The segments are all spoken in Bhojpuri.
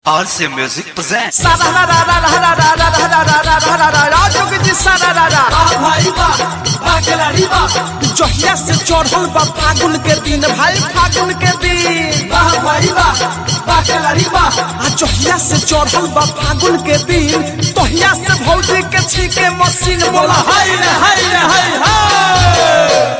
RC Music presents जहिया से चढ़ल बा फागुन के दिन भाई फागुन के दिन जहिया से चढ़ल बा फागुन के दिन तहिया से भौजी के छीके मशीन बोला हाय रे हाय रे हाय हाय।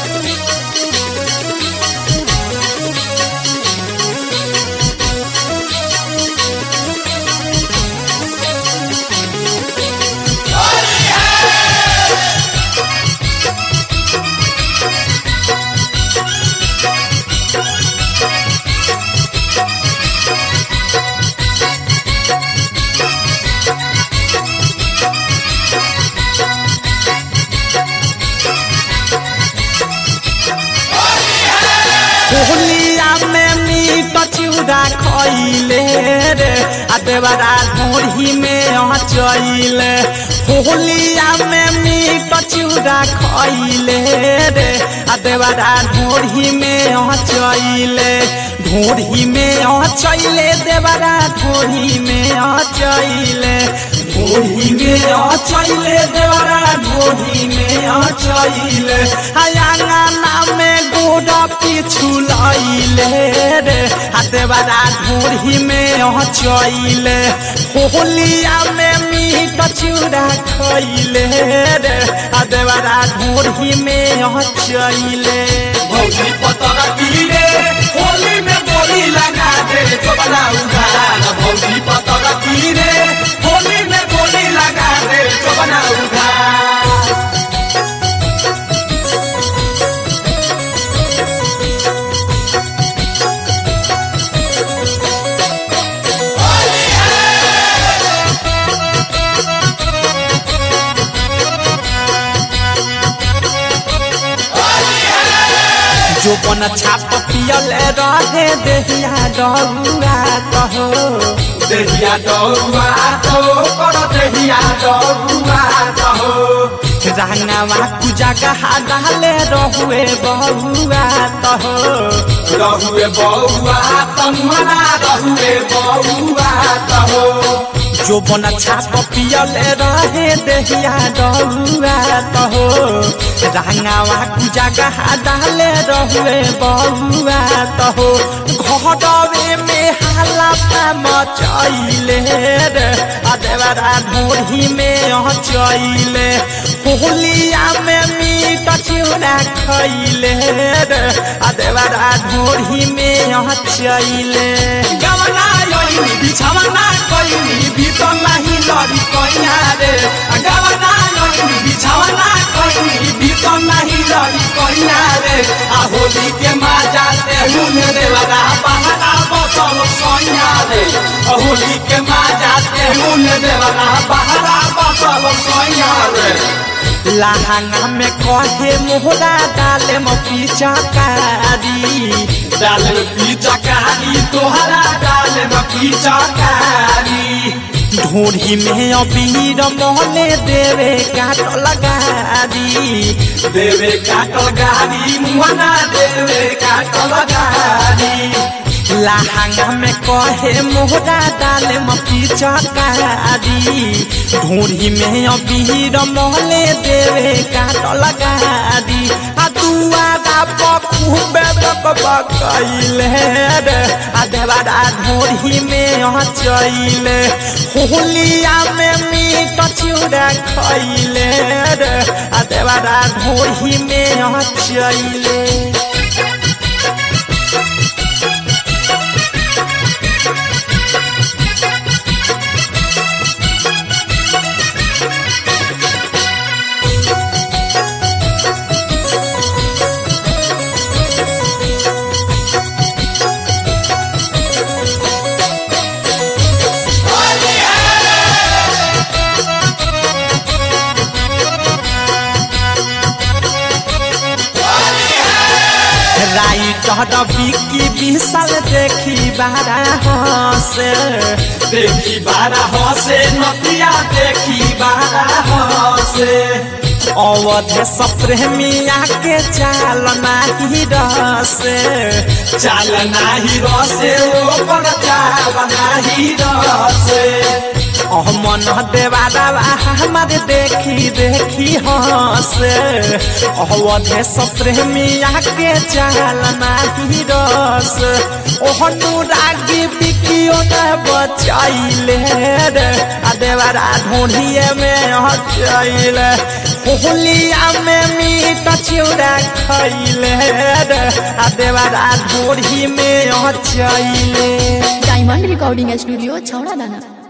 होलिया में मीट चिउरा खइले रे आ देवरा ढोरी में चइले। होलिया में मीट चिउरा खइले रे आ देवरा ढोरी में चइले। ढोरी में चइले देवरा ढोरी में चइले। ढोरी में चइले देवरा ढोरी में चइले। आंगना में गोड़ा पीछू लाइले रे हाथे बड़ा ढोरी में चइले। होलिया में मीट चिउरा खइले रे हाथे बड़ा ढोरी में चइले। भौजी पतरा पीले होली में बोली लगा दे तो बड़ा उधार। भौजी पतरा पीले होली में बोली लगा दे तो बड़ा उधार। जो बन छाप पियल रहे देहिया डरुआ कहो। देहिया डरुआ तो कर देहिया डरुआ कहो। रंगवा कुजगह डाले रहुए बहुआ तहो। रहुए बउआ तमना रहुए बउआ कहो। जो बन छाप पियल रहे देहिया डरुआ तहो। रंगवा कुजगह डाले रहुए बहुआ तहो। घरवे में हाला मचइले रे आ देवरा ढोरी में चइले। होलिया में मीट चिउरा खइले रे आ देवरा ढोरी में चइले। गवना योनी बिछवना कोइनी भीतर नहीं लड़ी कोइना रे। गवना योनी बिछवना कोइनी भीतर नहीं लड़ी कोइना रे। आ होली के मजा ते हुन देवरा बहरा बसल सोइना रे। होली के मजा ते हुन देवरा बहरा बसल सोइना रे। लहंगा में कहे मोहरा डाले पीछा कारी। डाले पीछा कारी तोहरा डाले पीछा कारी। ढोरी में अबीर मोहने देवे काटल गारी। देवे काटल गारी मुहना देवे काटल गारी। लहंगा में कहे मोहरा डाले पीछा कारी। ढोरी में अबीर मोहले देवे काटल गारी। आ दुआरा खूबे बकबकइले रे आ देवरा ढोरी में चइले। होलिया में मीट चिउरा खइले रे आ देवरा ढोरी में चइले। राइटर बिकी विशाल देखी बारा हंसे। देखी बारा हंसे नतिया देखी बारा हंसे। अवधे सप्रेमिया के चाल नाही रसे चाल नाही रसे ओकर चाल नाही रसे मन देवारा हमारे देखी देखी हंसे अवधे सप्रेमिया के चाल नाही रस अनुरागी बिकियो न बचाइले रे आ देवारा ढूंढिए में हचैले होलिया में मीट चिउरा खैले रे आ देवारा ढूंढी में हचैले। डायमंड रिकॉर्डिंग स्टूडियो छौड़ा दाना।